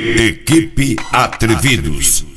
Equipe Atrevidos.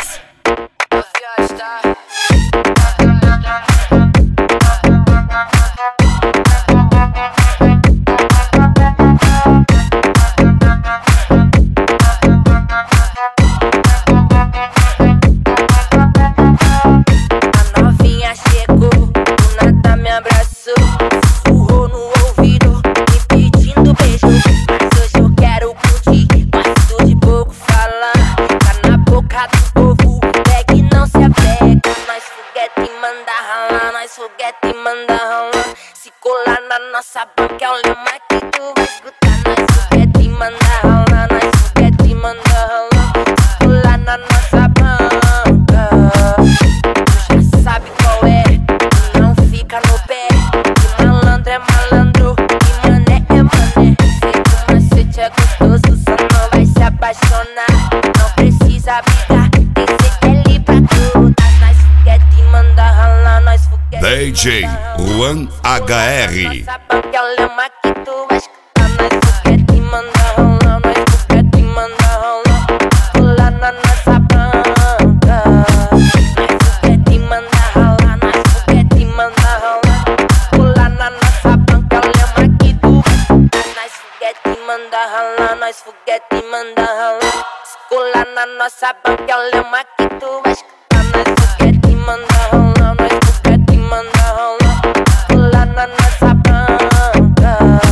Foguete manda rolar. Se colar na nossa banca é o lema que tu vai escutar. Nós foguete manda rolar, nós foguete manda rolar. Se colar na nossa banca, tu já sabe qual é. Tu não fica no pé. Que malandro é malandro, que mané é mané. Sei que o macete é gostoso, só não vai se apaixonar. Não precisa brigar, tem CL pra tu. Nós foguete manda rolar, nós foguete DJ Juan HR. nossa banca é o lema que tu vai escutar. Nós foguete manda rolar, nós foguete manda rolar. Pular na nossa banca. Nós foguete manda rolar, nós foguete manda rolar. Pular na nossa banca é o lema que tu vai escutar. Nós foguete manda rolar, nós foguete manda rolar. Se colar na nossa banca é o lema que tu vai escutar. Nós foguete manda rolar, nós foguete manda rolar. Pular na nossa banca.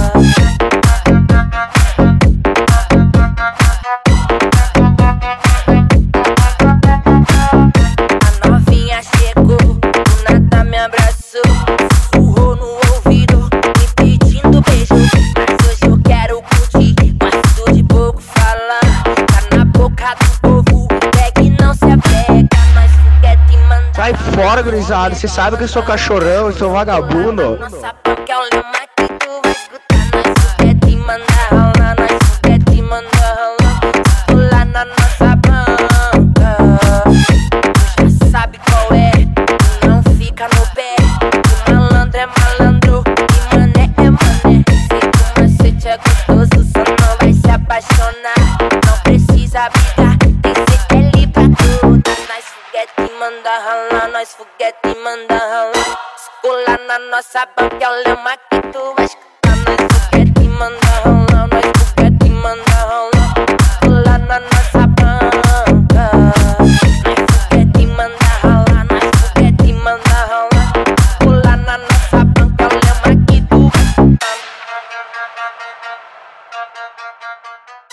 A novinha chegou, do nada me abraçou, sussurrou no ouvido, me pedindo beijo. Mas hoje eu quero curtir, gosto de pouco falar. Tá na boca do povo, pega e não se apega. Nós foguete manda. Sai fora, gurizada. Você sabe que eu sou cachorrão, eu sou vagabundo. Nossa banca é o lema que tu vai escutar. Nós foguete manda rolar, nós foguete manda rolar. Pular na nossa banca, tu já sabe qual é. Tu não fica no pé. Que malandro é malandro, que mané é mané. Sei que o macete é gostoso, só não vai se apaixonar. Não precisa brigar, tem CL pra tu. Nós foguete manda rolar, nós foguete manda rolar. Se colar na nossa banca é o lema que tu vai escutar. Nós foguete manda rolar, nós foguete manda rolar. Pular na nossa banca. Nós foguete manda rolar, nós foguete manda rolar. Pular na nossa banca é o lema que tu vai escutar.